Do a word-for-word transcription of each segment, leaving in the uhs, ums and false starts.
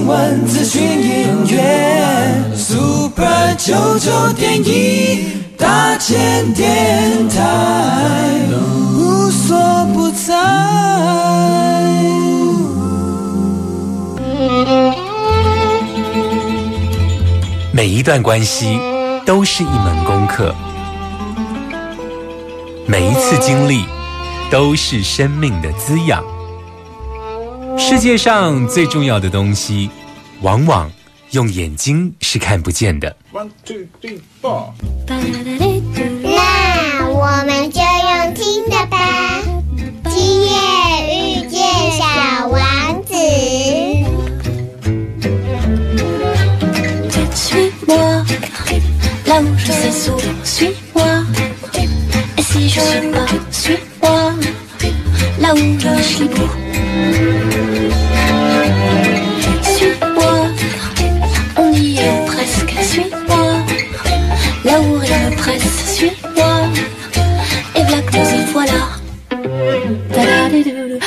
新闻、资讯、音乐 Super 九九点一大千电台无所不在。 每一段关系都是一门功课，每一次经历都是生命的滋养。世界上最重要的东西，往往用眼睛是看不见的。 One, two, three, four. 那我们就用听的吧。今夜遇见小王子。 Suis-moi, là où je sais sourd, suis-moi. Et si je suis pas, suis-moi, là où je suis beau. Suis-moi, on y est presque, suis-moi, là où rien ne presse, suis-moi. Et voilà que nous y voilà. Ta-da-di-do-do.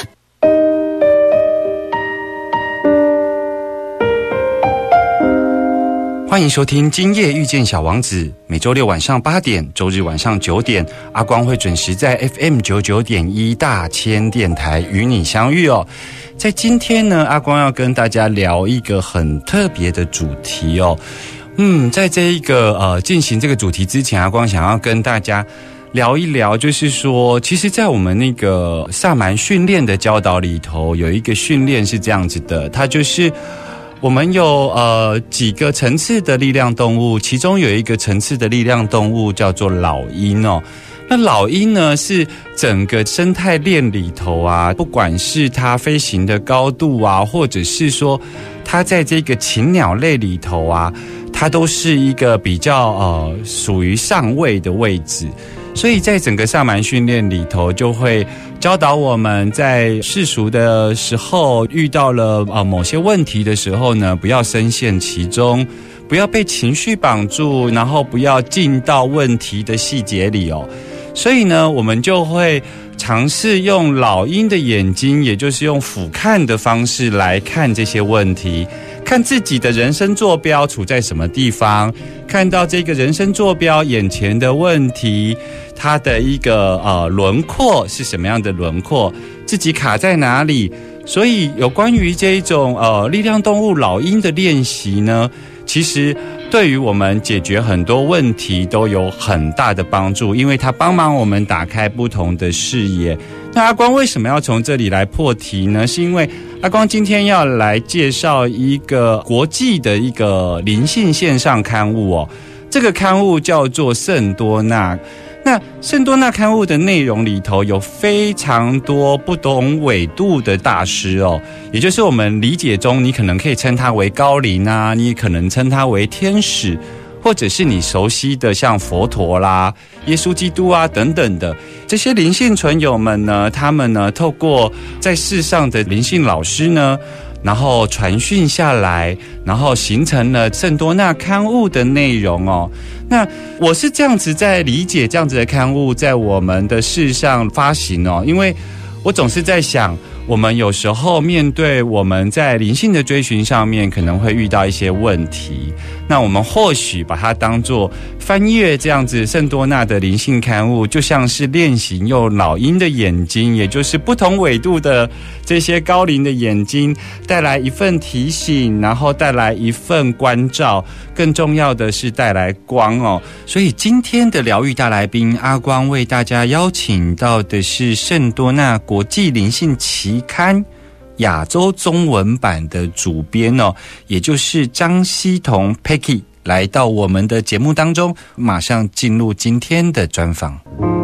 欢迎收听今夜遇见小王子，每周六晚上八点，周日晚上九点，阿光会准时在 F M 九九点一大千电台与你相遇哦。在今天呢，阿光要跟大家聊一个很特别的主题哦。嗯，在这一个呃进行这个主题之前，阿光想要跟大家聊一聊，就是说，其实在我们那个萨满训练的教导里头，有一个训练是这样子的，它就是我们有呃几个层次的力量动物，其中有一个层次的力量动物叫做老鹰哦。那老鹰呢，是整个生态链里头啊，不管是它飞行的高度啊，或者是说它在这个禽鸟类里头啊，它都是一个比较呃属于上位的位置。所以在整个萨满训练里头，就会教导我们在世俗的时候遇到了呃某些问题的时候呢，不要深陷其中，不要被情绪绑住，然后不要进到问题的细节里哦。所以呢，我们就会尝试用老鹰的眼睛，也就是用俯瞰的方式来看这些问题，看自己的人生坐标处在什么地方，看到这个人生坐标眼前的问题，它的一个呃轮廓是什么样的轮廓，自己卡在哪里。所以有关于这一种呃力量动物老鹰的练习呢，其实对于我们解决很多问题都有很大的帮助，因为它帮忙我们打开不同的视野。那阿光为什么要从这里来破题呢？是因为阿光今天要来介绍一个国际的一个灵性线上刊物哦，这个刊物叫做圣多纳。那圣多纳刊物的内容里头有非常多不同纬度的大师哦，也就是我们理解中，你可能可以称他为高灵啊，你也可能称他为天使，或者是你熟悉的像佛陀啦、耶稣基督啊等等的这些灵性存有们呢，他们呢透过在世上的灵性老师呢，然后传讯下来，然后形成了圣多纳刊物的内容哦。那我是这样子在理解这样子的刊物在我们的世上发行哦，因为我总是在想，我们有时候面对我们在灵性的追寻上面可能会遇到一些问题，那我们或许把它当作翻阅这样子圣多纳的灵性刊物，就像是练习用老鹰的眼睛，也就是不同纬度的这些高灵的眼睛，带来一份提醒，然后带来一份关照，更重要的是带来光哦。所以今天的疗愈大来宾阿光为大家邀请到的是圣多纳国际灵性期刊亚洲中文版的主编哦，也就是张希彤 Peggy 来到我们的节目当中，马上进入今天的专访。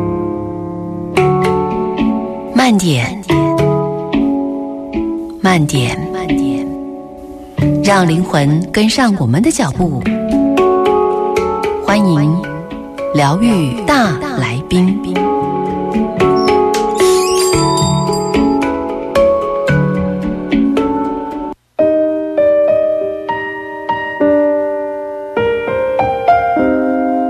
慢点，慢点，慢点，让灵魂跟上我们的脚步。欢迎疗愈大来宾。 欢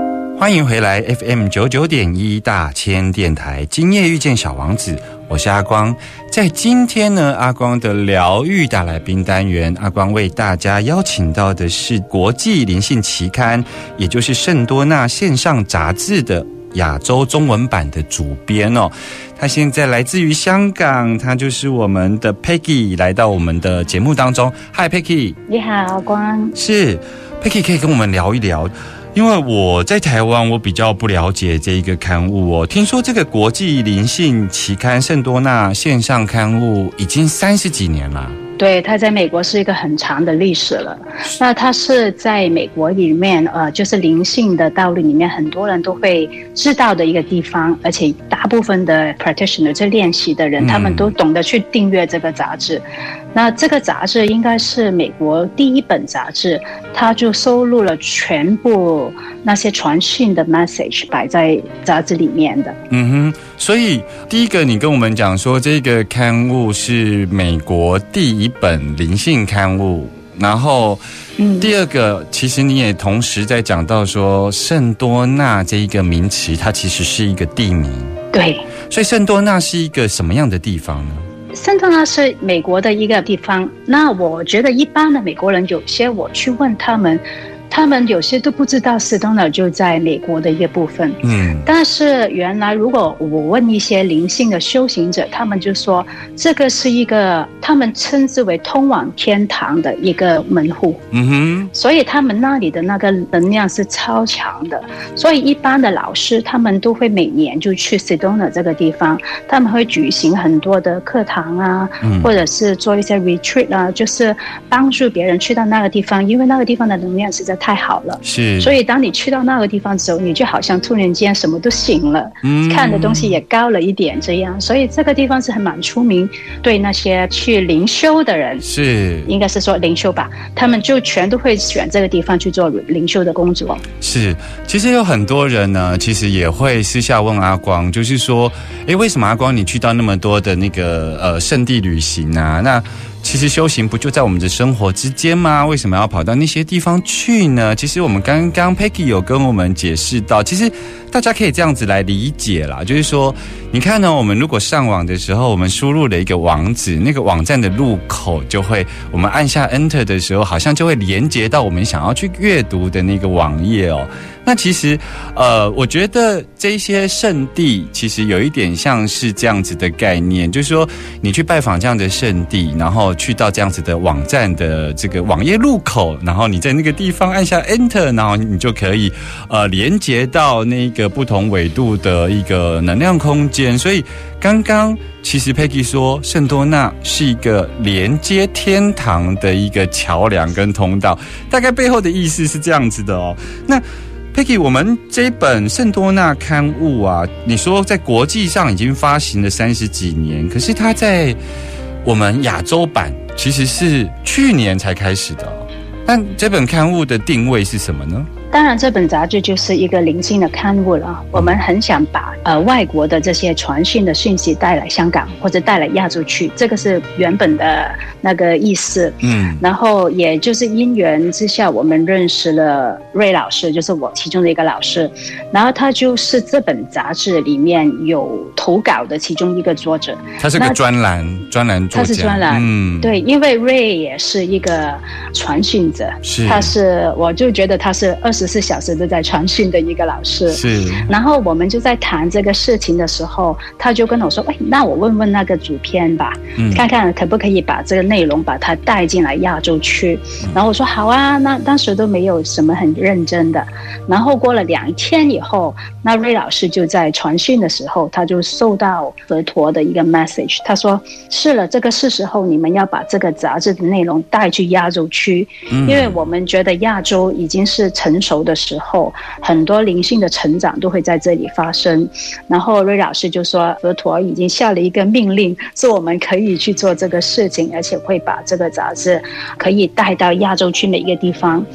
欢迎回来 F M 九九点一大千电台，今夜遇见小王子，我是阿光。在今天呢，阿光的疗愈大来宾单元，阿光为大家邀请到的是国际灵性期刊，也就是圣多纳线上杂志的亚洲中文版的主编哦。他现在来自于香港，他就是我们的 Peggy 来到我们的节目当中。Hi Peggy， 你好，阿光。 是 Peggy， 可以跟我们聊一聊。因为我在台湾，我比较不了解这一个刊物哦。听说这个国际灵性期刊圣多纳线上刊物已经三十几年了。 对，它在美国是一个很长的历史了。那它是在美国里面，呃，就是灵性的道路里面，很多人都会知道的一个地方，而且大部分的 practitioner 这练习的人，他们都懂得去订阅这个杂志。那这个杂志应该是美国第一本杂志，它就收录了全部那些传讯的 message 摆在杂志里面的。嗯哼，所以第一个你跟我们讲说，这个刊物是美国第一本灵性刊物，然后第二个，其实你也同时在讲到说，圣多纳这一个名词，它其实是一个地名。 对， 所以圣多纳是一个什么样的地方呢？ 圣多纳是美国的一个地方，那我觉得一般的美国人，有些我去问他们，他们有些都不知道圣多纳就在美国的一个部分。嗯，但是原来如果我问一些灵性的修行者，他们就说这个是一个他们称之为通往天堂的一个门户。嗯哼，所以他们那里的那个能量是超强的，所以一般的老师他们都会每年就去圣多纳这个地方，他们会举行很多的课堂啊，嗯、或者是做一些 retreat 啊，就是帮助别人去到那个地方，因为那个地方的能量实在太好了，是，所以当你去到那个地方的时候，你就好像突然间什么都醒了，嗯，看的东西也高了一点，这样，所以这个地方是很蛮出名，对那些去灵修的人，是，应该是说灵修吧，他们就全都会选这个地方去做灵修的工作。 是，其实有很多人呢，其实也会私下问阿光，就是说，哎，为什么阿光你去到那么多的那个呃圣地旅行啊？那其实修行不就在我们的生活之间吗？为什么要跑到那些地方去呢？其实我们刚刚 Peggy 有跟我们解释到，其实大家可以这样子来理解啦，就是说，你看呢，我们如果上网的时候，我们输入了一个网址，那个网站的入口就会，我们按下 Enter 的时候，好像就会连接到我们想要去阅读的那个网页哦。那其实，呃，我觉得这些圣地其实有一点像是这样子的概念，就是说，你去拜访这样的圣地，然后去到这样子的网站的这个网页入口，然后你在那个地方按下 Enter， 然后你就可以呃连接到那个不同纬度的一个能量空间。所以刚刚其实 Peggy 说，圣多纳是一个连接天堂的一个桥梁跟通道，大概背后的意思是这样子的哦。那Peggy， 我们这本圣多纳刊物啊，你说在国际上已经发行了三十几年，可是它在我们亚洲版其实是去年才开始的哦。但这本刊物的定位是什么呢？ 当然，这本杂志就是一个灵性的刊物了。我们很想把呃外国的这些传讯的讯息带来香港或者带来亚洲去，这个是原本的那个意思。嗯，然后也就是因缘之下，我们认识了瑞老师，就是我其中的一个老师，然后他就是这本杂志里面有投稿的其中一个作者。 他是个专栏专栏作家， 他是专栏，嗯，对，因为瑞也是一个传讯者，是，他是，我就觉得他是二十。二十四小时都在传讯的一个老师，是。然后我们就在谈这个事情的时候，他就跟我说：“哎，那我问问那个主编吧，嗯、看看可不可以把这个内容把它带进来亚洲去。嗯”然后我说：“好啊。”那当时都没有什么很认真的。然后过了两天以后，那瑞老师就在传讯的时候，他就收到佛陀的一个 message， 他说：“是了，这个是时候你们要把这个杂志的内容带去亚洲区，嗯、因为我们觉得亚洲已经是成熟的时候，很多灵性的成长都会在这里发生。”然后瑞老师就说，佛陀已经下了一个命令，是我们可以去做这个事情，而且会把这个杂志可以带到亚洲区每一个地方。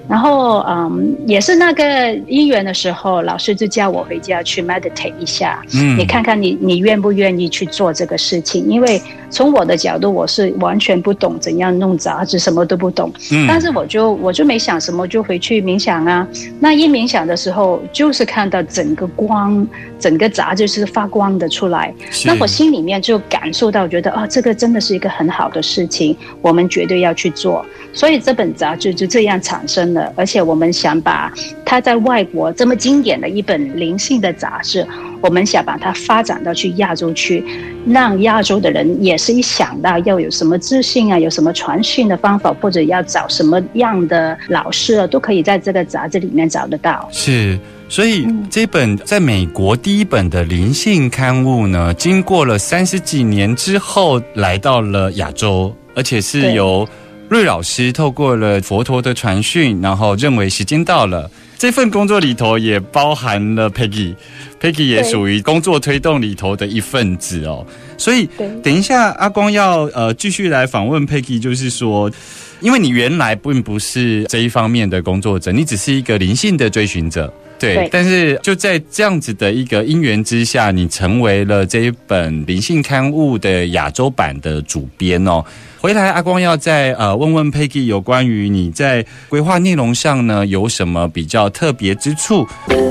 然后嗯，也是那个因缘的时候，老师就叫我回家去 meditate 一下，嗯，你看看你你愿不愿意去做这个事情？因为从我的角度，我是完全不懂怎样弄杂志，什么都不懂。嗯，但是我就我就没想什么，就回去冥想啊。那一冥想的时候，就是看到整个光，整个杂志是发光的出来。那我心里面就感受到，觉得啊，这个真的是一个很好的事情，我们绝对要去做。所以这本杂志就这样产生了，而且我们想把它在外国这么经典的一本灵性的杂志，我们想把它发展到去亚洲去，让亚洲的人也是一想到要有什么自信啊，有什么传讯的方法，或者要找什么样的老师啊，都可以在这个杂志里面找得到。 是。所以这本在美国第一本的灵性刊物呢，经过了三十几年之后来到了亚洲，而且是由瑞老师透过了佛陀的传讯，然后认为时间到了。这份工作里头也包含了 Peggy， Peggy 也属于工作推动里头的一份子哦。所以等一下阿光要呃继续来访问 Peggy， 就是说，因为你原来并不是这一方面的工作者，你只是一个灵性的追寻者。对，对，但是就在这样子的一个因缘之下，你成为了这一本灵性刊物的亚洲版的主编哦。回来，阿光要再呃问问 Peggy 有关于你在规划内容上呢有什么比较特别之处？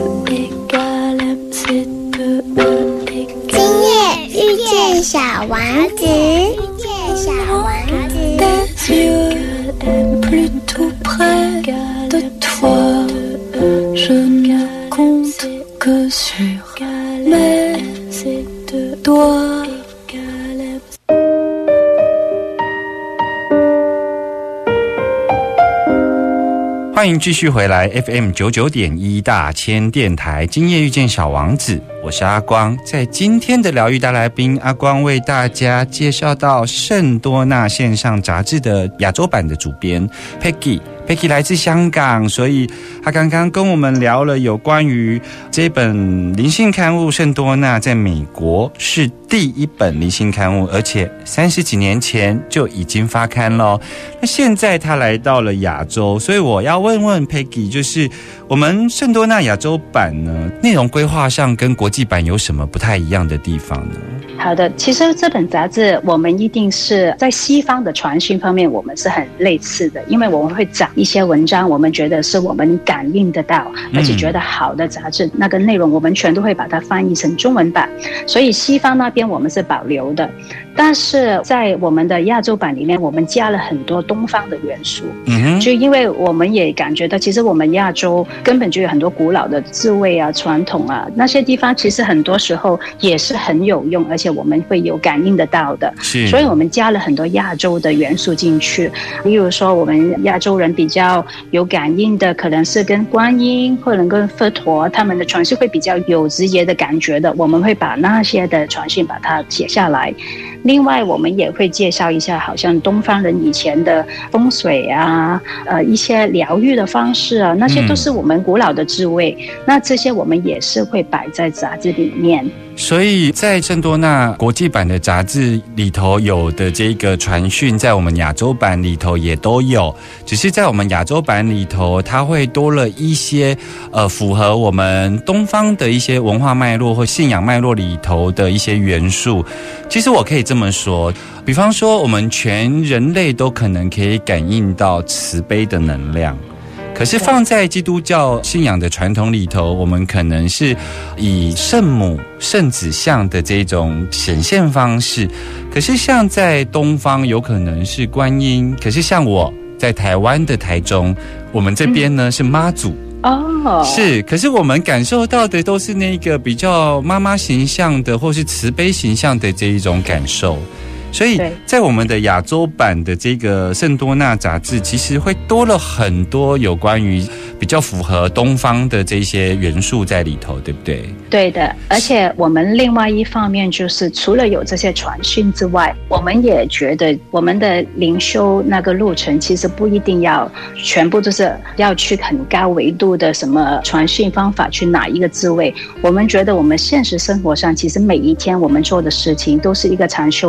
今夜遇见小王子，遇见小王欢迎继续回来 F M 九九点一大千电台，今夜遇见小王子，我是阿光。在今天的疗愈大来宾，阿光为大家介绍到圣多纳线上杂志的亚洲版的主编 Peggy。Peggy 来自香港，所以他刚刚跟我们聊了有关于这本灵性刊物《圣多纳》在美国是第一本灵性刊物，而且三十几年前就已经发刊了。那现在他来到了亚洲，所以我要问问 Peggy， 就是我们《圣多纳》亚洲版呢，内容规划上跟国际版有什么不太一样的地方呢？ 好的，其实这本杂志我们一定是在西方的传讯方面，我们是很类似的，因为我们会讲一些文章，我们觉得是我们感应得到，而且觉得好的杂志，嗯、那个内容我们全都会把它翻译成中文版，所以西方那边我们是保留的，但是在我们的亚洲版里面，我们加了很多东方的元素，嗯，就因为我们也感觉到，其实我们亚洲根本就有很多古老的智慧啊、传统啊，那些地方其实很多时候也是很有用，而且我们会有感应得到的，是，所以我们加了很多亚洲的元素进去，例如说我们亚洲人比较有感应的，可能是跟观音或者跟佛陀他们的传讯会比较有直接的感觉的，我们会把那些的传讯把它写下来。另外我们也会介绍一下好像东方人以前的风水啊，呃一些疗愈的方式啊，那些都是我们古老的智慧，嗯、那这些我们也是会摆在杂志里面。 所以在圣多纳国际版的杂志里头有的这个传讯，在我们亚洲版里头也都有，只是在我们亚洲版里头它会多了一些呃符合我们东方的一些文化脉络或信仰脉络里头的一些元素。其实我可以这么说，比方说我们全人类都可能可以感应到慈悲的能量，可是放在基督教信仰的传统里头，我们可能是以圣母、圣子像的这种显现方式，可是像在东方有可能是观音，可是像我在台湾的台中，我们这边呢、嗯、是妈祖哦，是，可是我们感受到的都是那个比较妈妈形象的或是慈悲形象的这一种感受。所以在我们的亚洲版的这个圣多纳杂志，其实会多了很多有关于比较符合东方的这些元素在里头，对不对？ 对的，而且我们另外一方面就是除了有这些传讯之外，我们也觉得我们的灵修那个路程其实不一定要全部都是要去很高维度的什么传讯方法去哪一个智慧，我们觉得我们现实生活上其实每一天我们做的事情都是一个禅修的机会，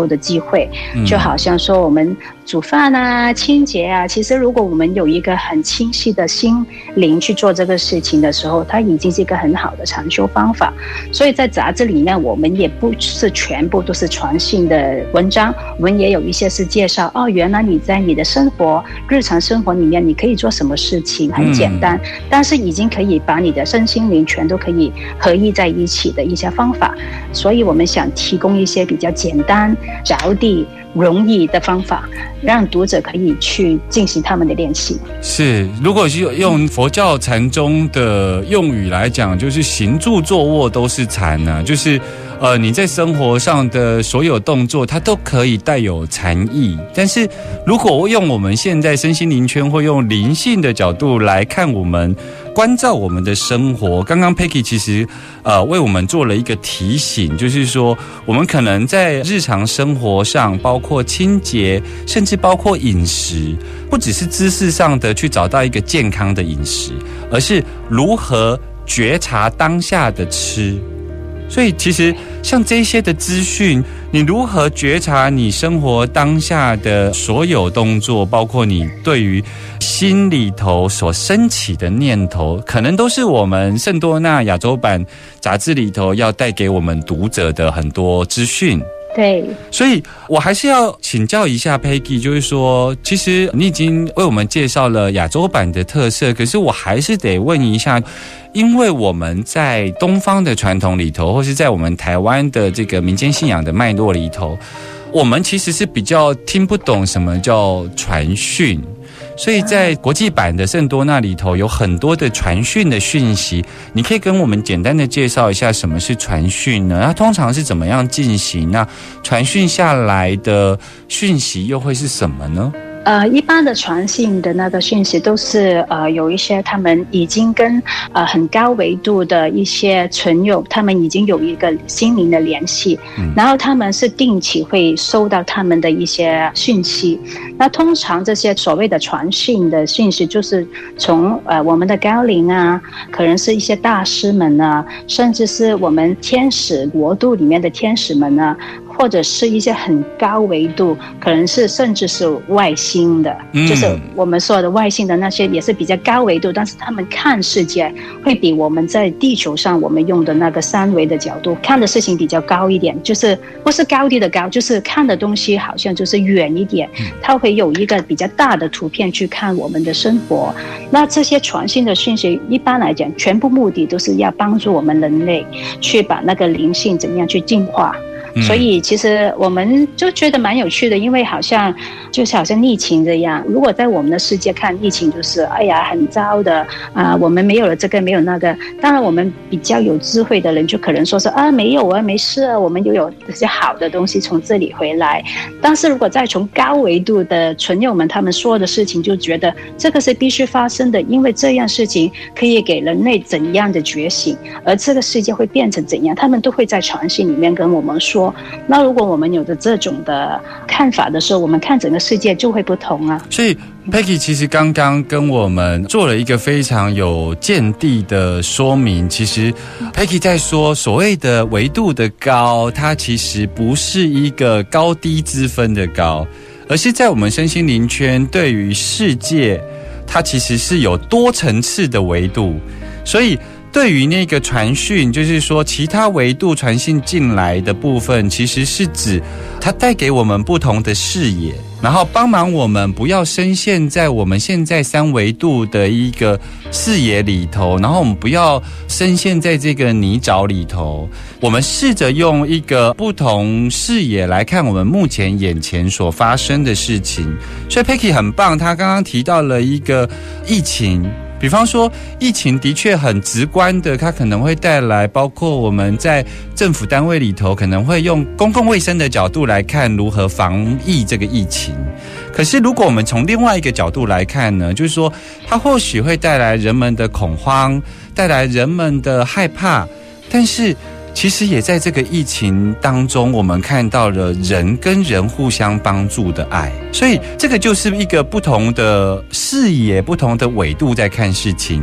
会，就好像说我们煮饭啊、清洁啊，其实如果我们有一个很清晰的心灵去做这个事情的时候，它已经是一个很好的禅修方法。所以在杂志里面，我们也不是全部都是传信的文章，我们也有一些是介绍哦，原来你在你的生活、日常生活里面，你可以做什么事情，很简单，嗯、但是已经可以把你的身心灵全都可以合一在一起的一些方法。所以我们想提供一些比较简单、着地、容易的方法，让读者可以去进行他们的练习。 是，如果是用佛教禅宗的用语来讲，就是行住坐卧都是禅呢、啊，就是呃你在生活上的所有动作，它都可以带有禅意。但是如果用我们现在身心灵圈或用灵性的角度来看，我们关照我们的生活，刚刚 Peggy 其实呃为我们做了一个提醒，就是说我们可能在日常生活上，包括清洁，甚至包括饮食，不只是知识上的去找到一个健康的饮食，而是如何觉察当下的吃。所以其实像这些的资讯，你如何觉察你生活当下的所有动作，包括你对于心里头所升起的念头，可能都是我们圣多纳亚洲版杂志里头要带给我们读者的很多资讯。 对， 所以我还是要请教一下 Peggy， 就是说，其实你已经为我们介绍了亚洲版的特色，可是我还是得问一下，因为我们在东方的传统里头，或是在我们台湾的这个民间信仰的脉络里头，我们其实是比较听不懂什么叫传讯。所以在国际版的圣多纳里头有很多的传讯的讯息，你可以跟我们简单的介绍一下什么是传讯呢？它通常是怎么样进行？那传讯下来的讯息又会是什么呢？ 呃，一般的传信的那个讯息都是呃有一些他们已经跟呃很高维度的一些存有，他们已经有一个心灵的联系，嗯、然后他们是定期会收到他们的一些讯息。那通常这些所谓的传讯的讯息，就是从呃我们的高灵啊，可能是一些大师们啊，甚至是我们天使国度里面的天使们啊，或者是一些很高维度，可能是甚至是外星的，嗯、就是我们说的外星的那些也是比较高维度，但是他们看世界会比我们在地球上我们用的那个三维的角度看的事情比较高一点，就是不是高低的高，就是看的东西好像就是远一点，它会有一个比较大的图片去看我们的生活。那这些传信的讯息一般来讲，全部目的都是要帮助我们人类去把那个灵性怎样去进化。所以其实我们就觉得蛮有趣的，因为好像就是好像疫情这样，如果在我们的世界看疫情就是哎呀很糟的啊、呃，我们没有了这个没有那个，当然我们比较有智慧的人就可能说是啊没有啊没事啊，我们又有这些好的东西从这里回来。但是如果再从高维度的存友们他们说的事情，就觉得这个是必须发生的，因为这样事情可以给人类怎样的觉醒，而这个世界会变成怎样，他们都会在传信里面跟我们说。那如果我们有着这种的看法的时候，我们看整个世界就会不同啊。 所以 Peggy 其实刚刚跟我们做了一个非常有见地的说明。其实 Peggy 在说所谓的维度的高，它其实不是一个高低之分的高，而是在我们身心灵圈对于世界，它其实是有多层次的维度。所以对于那个传讯，就是说其他维度传信进来的部分，其实是指它带给我们不同的视野，然后帮忙我们不要深陷在我们现在三维度的一个视野里头，然后我们不要深陷在这个泥沼里头，我们试着用一个不同视野来看我们目前眼前所发生的事情。所以 Peggy 很棒，他刚刚提到了一个疫情，比方说疫情的确很直观的，它可能会带来包括我们在政府单位里头可能会用公共卫生的角度来看如何防疫这个疫情。可是如果我们从另外一个角度来看呢，就是说它或许会带来人们的恐慌，带来人们的害怕，但是其实也在这个疫情当中，我们看到了人跟人互相帮助的爱。所以这个就是一个不同的视野，不同的纬度在看事情。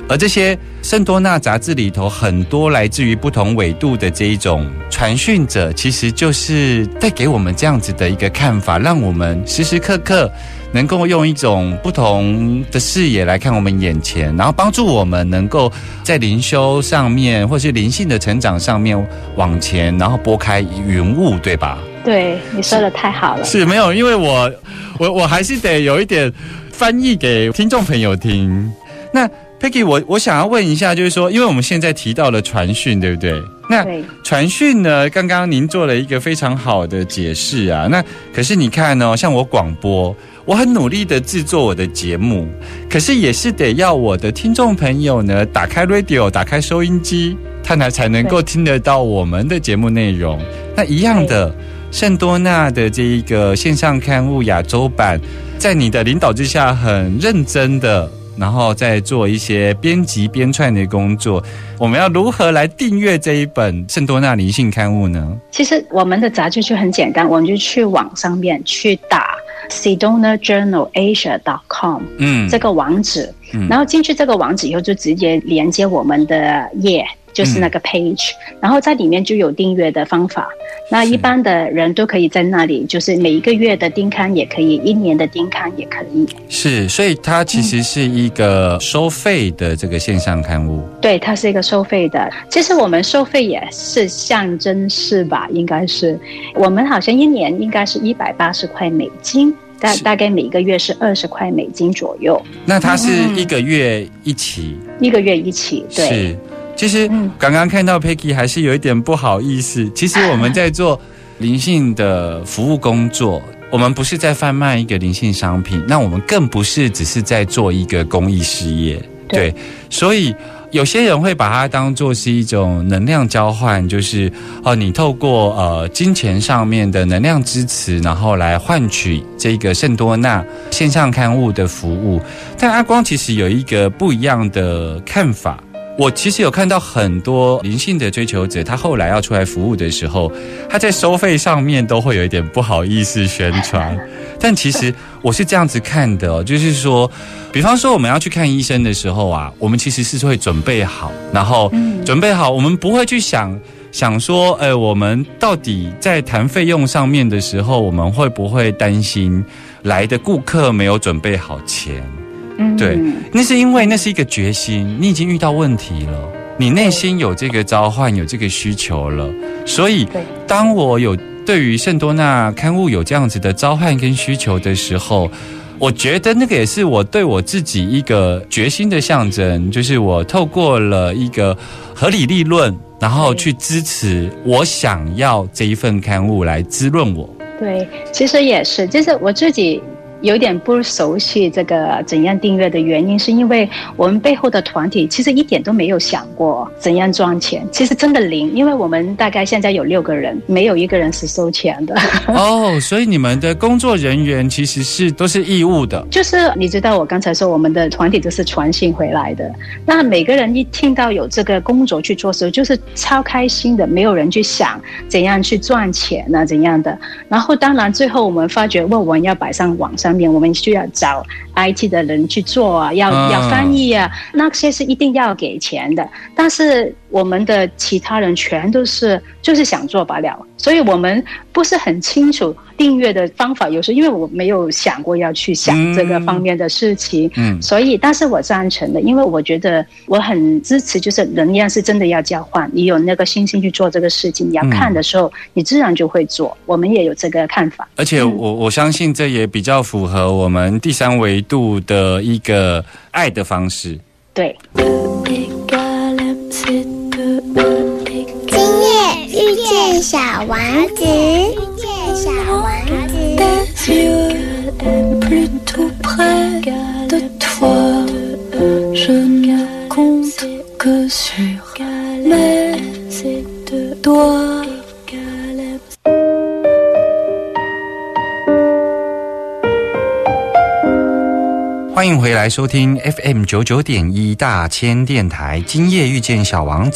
而这些圣多纳杂志里头很多来自于不同纬度的这一种传讯者，其实就是带给我们这样子的一个看法，让我们时时刻刻能够用一种不同的视野来看我们眼前，然后帮助我们能够在灵修上面或是灵性的成长上面往前，然后拨开云雾，对吧？ 对，你说的太好了。 是，没有，因为我我我还是得有一点翻译给听众朋友听。那Peggy， 我我想要问一下，就是说，因为我们现在提到了传讯，对不对？那传讯呢，刚刚您做了一个非常好的解释啊。那可是你看哦，像我广播，我很努力的制作我的节目，可是也是得要我的听众朋友呢，打开 radio， 打开收音机，他才才能够听得到我们的节目内容。那一样的，圣多纳的这一个线上刊物亚洲版，在你的领导之下，很认真的。然后再做一些编辑编串的工作，我们要如何来订阅这一本圣多纳灵性刊物呢？ 其实我们的杂志就很简单，我们就去网上面去打 sedona journal asia dot com 嗯，这个网址、嗯、然后进去这个网址以后就直接连接我们的页，就是那个 page、嗯、然后在里面就有订阅的方法，那一般的人都可以在那里，就是每一个月的订刊也可以，一年的订刊也可以。是， 所以它其实是一个收费的这个线上刊物、 嗯、对，它是一个收费的。其实我们收费也是象征式吧，应该是我们好像一年应该是一百八十块美金，大大概每个月是二十块美金左右。 那它是一个月一期、嗯、 一个月一期，对。 是，其实刚刚看到 Peggy 还是有一点不好意思，其实我们在做灵性的服务工作，我们不是在贩卖一个灵性商品，那我们更不是只是在做一个公益事业， 对, 对，所以有些人会把它当作是一种能量交换，就是哦，你透过呃金钱上面的能量支持，然后来换取这个圣多纳线上刊物的服务。但阿光其实有一个不一样的看法。我其实有看到很多灵性的追求者，他后来要出来服务的时候，他在收费上面都会有一点不好意思宣传。但其实我是这样子看的哦，就是说，比方说我们要去看医生的时候啊，我们其实是会准备好，然后准备好，我们不会去想想说，哎，我们到底在谈费用上面的时候，我们会不会担心来的顾客没有准备好钱？对，那是因为那是一个决心，你已经遇到问题了，你内心有这个召唤，有这个需求了，所以当我有对于圣多纳刊物有这样子的召唤跟需求的时候，我觉得那个也是我对我自己一个决心的象征，就是我透过了一个合理利润，然后去支持我想要这一份刊物来滋润我。 对，其实也是，就是我自己有点不熟悉这个怎样订阅的原因，是因为我们背后的团体其实一点都没有想过怎样赚钱，其实真的零，因为我们大概现在有六个人，没有一个人是收钱的。 哦，所以你们的工作人员其实是都是义务的。 就是你知道我刚才说我们的团体都是传信回来的，那每个人一听到有这个工作去做的时候，就是超开心的，没有人去想怎样去赚钱啊怎样的。然后当然最后我们发觉，我们要摆上网上面，我们需要找 I T 的人去做啊，要、嗯、要翻译啊，那些是一定要给钱的。但是我们的其他人全都是就是想做罢了，所以我们不是很清楚订阅的方法，有时候因为我没有想过要去想这个方面的事情，嗯，所以但是我赞成的，因为我觉得我很支持，就是人要是真的要交换，你有那个信心去做这个事情，你要看的时候、嗯、你自然就会做，我们也有这个看法。 而且我我相信这也比较符合我们第三维度的一个爱的方式。 对， 今夜遇见小王子，遇见小王子。plutôt près de toi, je ne compte que sur mes doigts. 欢迎回来收听 F M 九九点一 大千电台，今夜遇见小王子，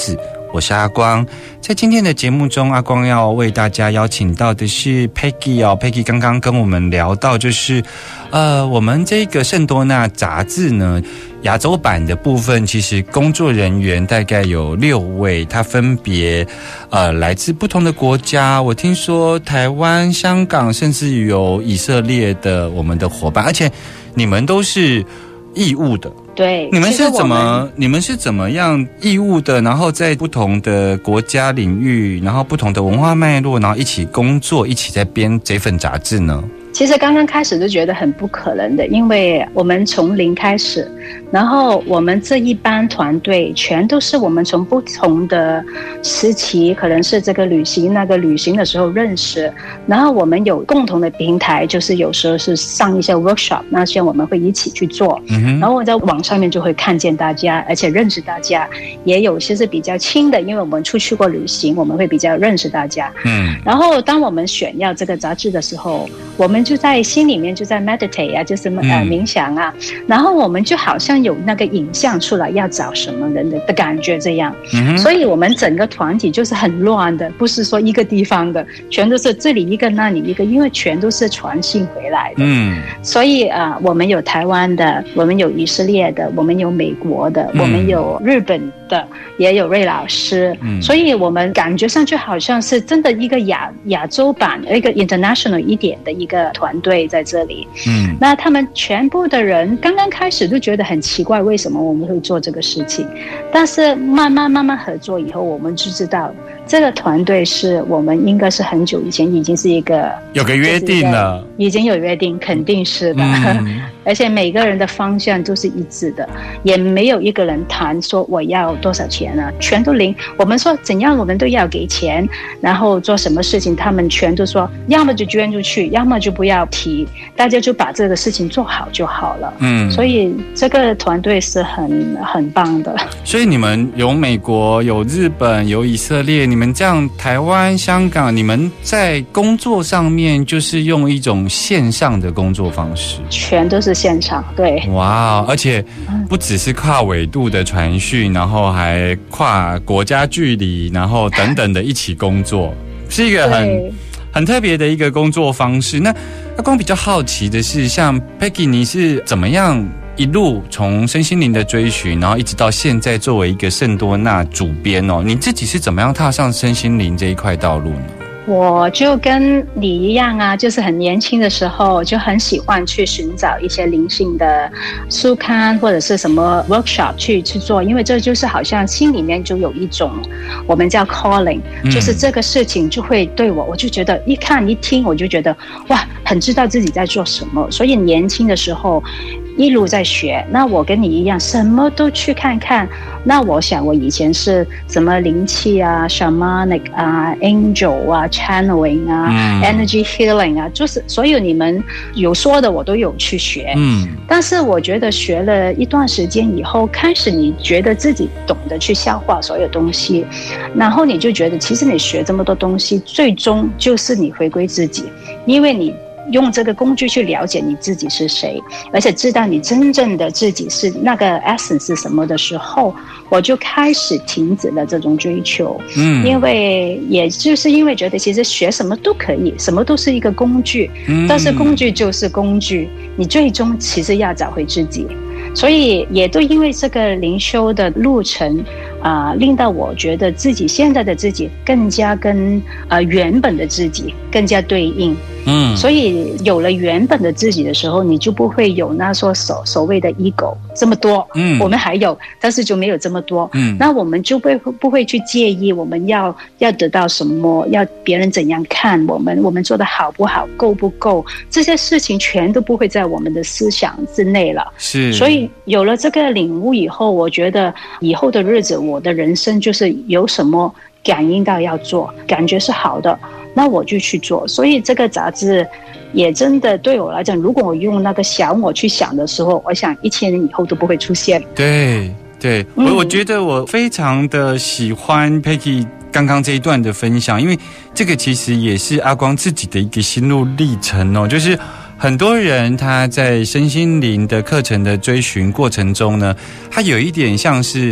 我是阿光。在今天的节目中，阿光要为大家邀请到的是 Peggy 哦 ，Peggy 刚刚跟我们聊到，就是呃，我们这个圣多纳杂志呢，亚洲版的部分，其实工作人员大概有六位，他分别呃来自不同的国家。我听说台湾、香港，甚至有以色列的我们的伙伴，而且你们都是义务的。 对， 你们是怎么？你们是怎么样义务的？然后在不同的国家领域，然后不同的文化脉络，然后一起工作，一起在编这份杂志呢？ 其实刚刚开始就觉得很不可能的，因为我们从零开始，然后我们这一班团队全都是我们从不同的时期，可能是这个旅行那个旅行的时候认识，然后我们有共同的平台，就是有时候是上一些 workshop， 那些我们会一起去做，嗯、然后我在网上面就会看见大家，而且认识大家，也有些是比较亲的，因为我们出去过旅行，我们会比较认识大家。嗯，然后当我们选要这个杂志的时候，我们就在心里面就在 meditate 啊，就是呃冥想啊、嗯，然后我们就好像有那个影像出来要找什么人的的感觉这样、嗯，所以我们整个团体就是很乱的，不是说一个地方的，全都是这里一个那里一个，因为全都是传信回来的，嗯，所以啊、呃，我们有台湾的，我们有以色列的，我们有美国的，嗯、我们有日本的，也有瑞老师，嗯，所以我们感觉上就好像是真的一个亚亚洲版一个 international 一点的一个团队。对，在这里，嗯，那他们全部的人刚刚开始都觉得很奇怪，为什么我们会做这个事情？但是慢慢慢慢合作以后，我们就知道这个团队是我们应该是很久以前已经是一个有个约定了， 已经有约定，肯定是的。嗯、而且每个人的方向都是一致的，也没有一个人谈说我要多少钱啊，全都零。我们说怎样，我们都要给钱，然后做什么事情，他们全都说要么就捐出去，要么就不要提，大家就把这个事情做好就好了。嗯，所以这个团队是很很棒的。 所以你们有美国、有日本、有以色列，你们这样台湾、香港，你们在工作上面就是用一种线上的工作方式， 全都是线上。对， 哇，而且不只是跨纬度的传讯，然后还跨国家距离，然后等等的一起工作，是一个很很特别的一个工作方式。那阿光比较好奇的是，像 Peggy 你是怎么样一路从身心灵的追寻，然后一直到现在作为一个圣多纳主编哦，你自己是怎么样踏上身心灵这一块道路呢？ 我就跟你一样啊，就是很年轻的时候就很喜欢去寻找一些灵性的书刊或者是什么 workshop 去去做，因为这就是好像心里面就有一种我们叫 calling， 就是这个事情就会对我，我就觉得一看一听我就觉得哇，很知道自己在做什么，所以年轻的时候一路在学。那我跟你一样什么都去看看，那我想我以前是什么灵气啊 shamanic 啊 angel 啊 channeling 啊、嗯、energy healing 啊，就是所有你们有说的我都有去学。嗯，但是我觉得学了一段时间以后，开始你觉得自己懂得去消化所有东西，然后你就觉得其实你学这么多东西最终就是你回归自己，因为你用这个工具去了解你自己是谁，而且知道你真正的自己是那个 essence 是什么的时候，我就开始停止了这种追求。嗯，因为也就是因为觉得其实学什么都可以，什么都是一个工具，嗯，但是工具就是工具，你最终其实要找回自己。所以也都因为这个灵修的路程啊、呃，令到我觉得自己现在的自己更加跟呃原本的自己更加对应。嗯，所以有了原本的自己的时候，你就不会有那说所所谓的 ego 这么多。嗯，我们还有，但是就没有这么多。嗯，那我们就不会不会去介意我们要要得到什么，要别人怎样看我们，我们做的好不好，够不够，这些事情全都不会在我们的思想之内了。是，所以有了这个领悟以后，我觉得以后的日子，我的人生就是有什么感应到要做，感觉是好的，那我就去做。所以这个杂志也真的对我来讲，如果我用那个小我去想的时候，我想一千年以后都不会出现。 对对，我、嗯、我觉得我非常的喜欢 Peggy 刚刚这一段的分享，因为这个其实也是阿光自己的一个心路历程哦，就是很多人他在身心灵的课程的追寻过程中呢，他有一点像是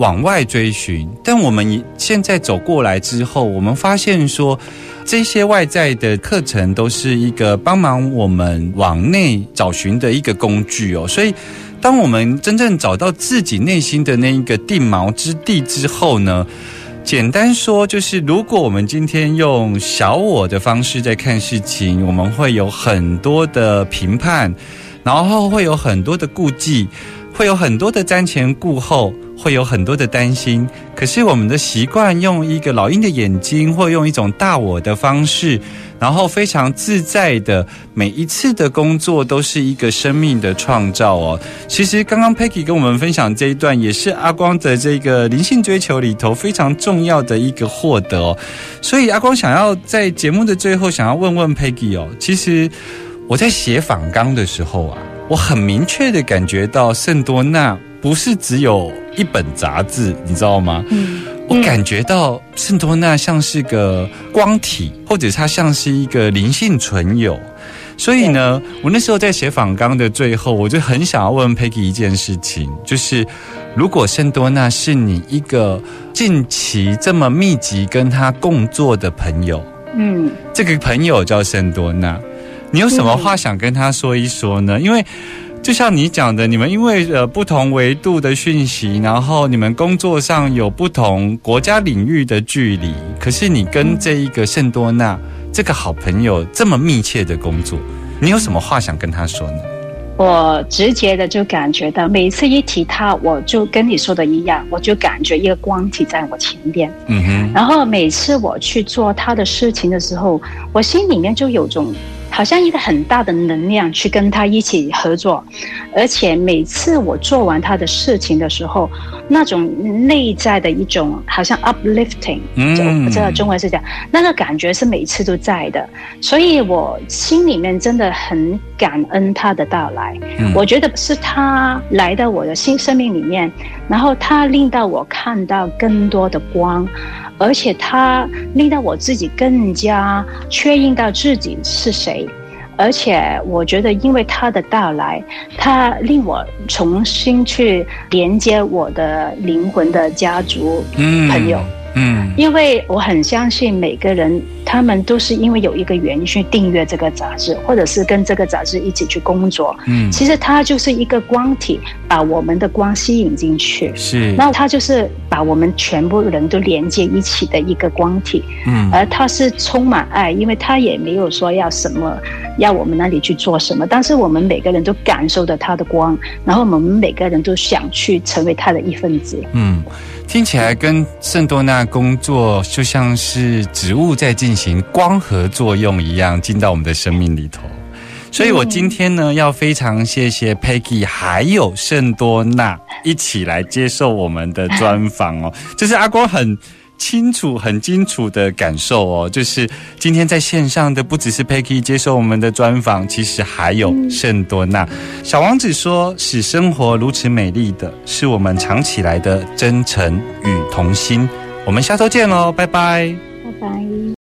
往外追寻。但我们现在走过来之后，我们发现说，这些外在的课程都是一个帮忙我们往内找寻的一个工具哦。所以当我们真正找到自己内心的那一个定锚之地之后呢，简单说就是如果我们今天用小我的方式在看事情，我们会有很多的评判，然后会有很多的顾忌，会有很多的瞻前顾后，会有很多的担心。可是我们的习惯用一个老鹰的眼睛，或用一种大我的方式，然后非常自在的每一次的工作都是一个生命的创造哦。其实刚刚 Peggy 跟我们分享这一段，也是阿光的这个灵性追求里头非常重要的一个获得哦。所以阿光想要在节目的最后想要问问 Peggy 哦，其实我在写访纲的时候啊，我很明确的感觉到圣多纳不是只有一本杂志，你知道吗？嗯，我感觉到圣多纳像是个光体，或者它像是一个灵性存有。所以呢，我那时候在写访纲的最后，我就很想要问 Peggy 一件事情，就是如果圣多纳是你一个近期这么密集跟他共作的朋友，嗯，这个朋友叫圣多纳，你有什么话想跟他说一说呢？因为就像你讲的，你们因为呃不同维度的讯息，然后你们工作上有不同国家领域的距离，可是你跟这一个圣多纳这个好朋友这么密切的工作，你有什么话想跟他说呢？ 我直接的就感觉到，每次一提他，我就跟你说的一样，我就感觉一个光体在我前边。嗯哼。然后每次我去做他的事情的时候，我心里面就有种好像一个很大的能量去跟他一起合作，而且每次我做完他的事情的时候，那种内在的一种好像 uplifting， 就我不知道中文是这样，那个感觉是每次都在的，所以我心里面真的很感恩他的到来。嗯、我觉得是他来到我的新生命里面，然后他令到我看到更多的光，而且他令到我自己更加确认到自己是谁。而且我觉得因为他的到来，他令我重新去连接我的灵魂的家族朋友。嗯，嗯因为我很相信每个人他们都是因为有一个原因去订阅这个杂志，或者是跟这个杂志一起去工作。嗯，其实它就是一个光体，把我们的光吸引进去。是，那它就是把我们全部人都连接一起的一个光体。嗯，而它是充满爱，因为它也没有说要什么，要我们那里去做什么，但是我们每个人都感受到它的光，然后我们每个人都想去成为它的一份子。嗯。 听起来跟圣多纳工作就像是植物在进行光合作用一样，进到我们的生命里头。所以我今天呢，要非常谢谢 Peggy 还有圣多纳一起来接受我们的专访哦。就是阿光很清楚很清楚的感受哦，就是今天在线上的不只是 Peggy 接受我们的专访，其实还有圣多纳。小王子说，使生活如此美丽的是我们藏起来的真诚与童心。我们下周见咯，拜拜。 拜拜。